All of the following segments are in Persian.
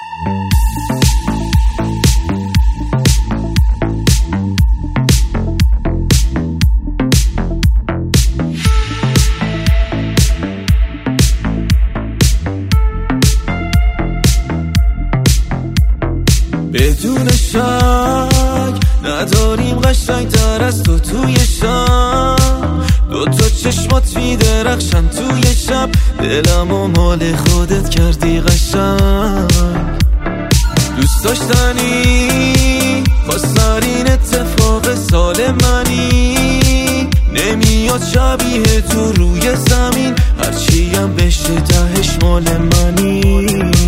بدون شک نداریم قشنگتر از تو توی شب، دوتا چشمات میدرخشن توی شب، دلم و مال خودت کردی قشنگ. دوست داشتنی خواسترین اتفاق سال منی، نمیاد شبیه تو روی زمین، هرچیم بشه تهش مال منی.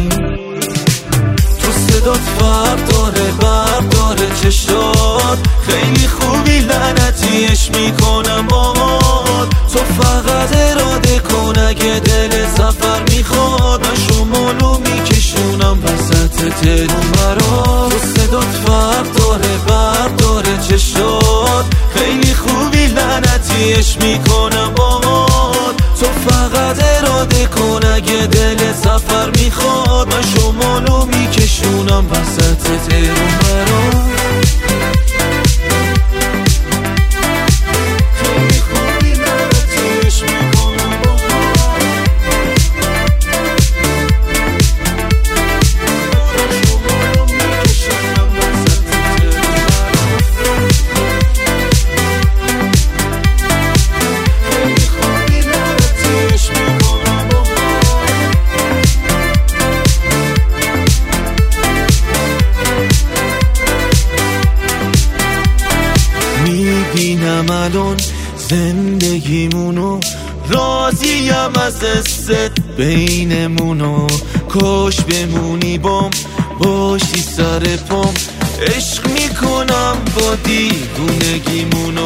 صدات فرق داره برق داره چشات، خیلی خوبی لعنتیش میکنم باد. تو فقط اراده کن اگه دل سفر میخواد، من شمالو میکشونم وسط تهرون برات. تو صدات فرق داره برق داره چشات، خیلی خوبی لعنتیش میکنم باد. تو فقط اراده کن اگه دل سفر میخواد، من شمالو میکشونم وسط تهرون برات. خیلی خوبی لعنتیش میکنم باد، من شمالو میکشونم وسط تهرون برات. خیلی خوبی لعنتیش میکنم باد. میبینم الان زندگیمونو، راضیم از حست بینمونو، کاش بمونی بام باشی سر پام، عشق میکنم با دیوونگیمونو.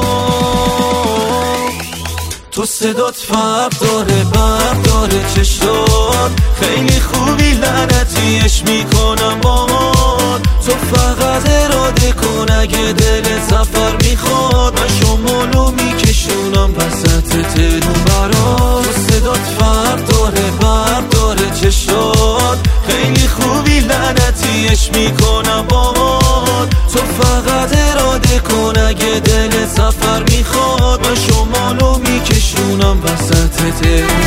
تو صدات فرق داره برق داره چشات، خیلی خوبی لعنتیش میکنم باد. تو فقط اراده کن اگه دل سفر میخواد، من شمالو میکشونم وسط تهرون برات. تو صدات فرق داره برق داره چشات، خیلی خوبی لعنتیش میکنم باد. تو فقط اراده کن اگه دل سفر میخواد، من شمالو میکشونم وسط تهرون.